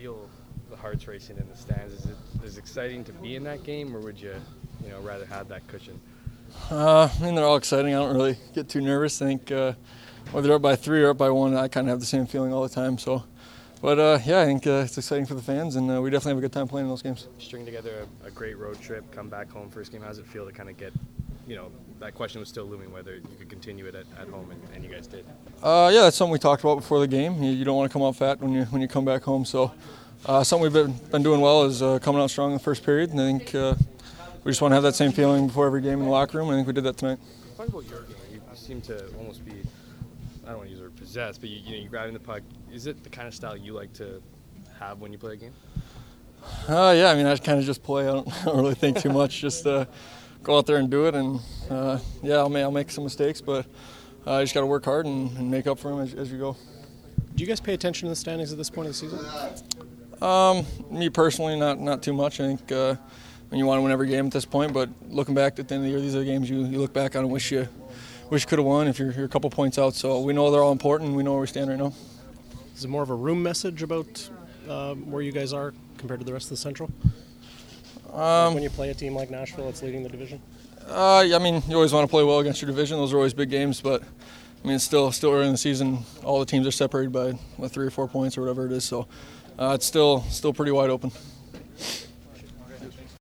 feel the hearts racing in the stands? Is it as exciting to be in that game, or would you rather have that cushion? I mean, they're all exciting. I don't really get too nervous. I think whether they're up by 3 or up by 1, I kind of have the same feeling all the time. So, but yeah, I think it's exciting for the fans, and we definitely have a good time playing in those games. String together a great road trip, come back home first game. How does it feel to kind of get, that question was still looming whether you could continue it at home, and you guys did. Yeah, that's something we talked about before the game. You don't want to come out fat when you come back home. So, something we've been doing well is coming out strong in the first period, and I think we just want to have that same feeling before every game in the locker room. I think we did that tonight. Talk about your game. You seem to almost be, I don't want to use the word possessed, but you're grabbing the puck. Is it the kind of style you like to have when you play a game? Yeah, I mean, I kind of just play. I don't really think too much. Just go out there and do it. And yeah, I'll make some mistakes, but I just got to work hard and make up for them as you go. Do you guys pay attention to the standings at this point of the season? Me personally, not too much. I think you want to win every game at this point, but looking back at the end of the year, these are the games you look back on and wish you could have won if you're a couple points out. So we know they're all important. We know where we stand right now. Is it more of a room message about where you guys are compared to the rest of the Central? When you play a team like Nashville that's leading the division? Yeah, I mean, you always want to play well against your division. Those are always big games, but I mean, it's still early in the season. All the teams are separated by 3 or 4 points or whatever it is, so it's still pretty wide open.